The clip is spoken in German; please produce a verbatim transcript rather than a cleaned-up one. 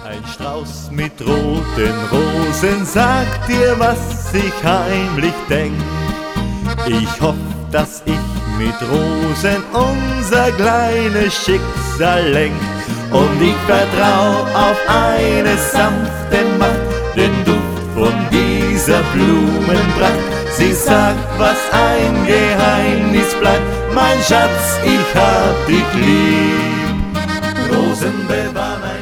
Ein Strauß mit roten Rosen sagt dir, was ich heimlich denk. Ich hoff, dass ich mit Rosen unser kleines Schicksal lenk. Und ich vertrau auf eine sanfte Macht, den Duft von dieser Blumenpracht. Sie sagt, was ein Geheimnis bleibt, mein Schatz, ich hab dich lieb. Rosen bewahr mein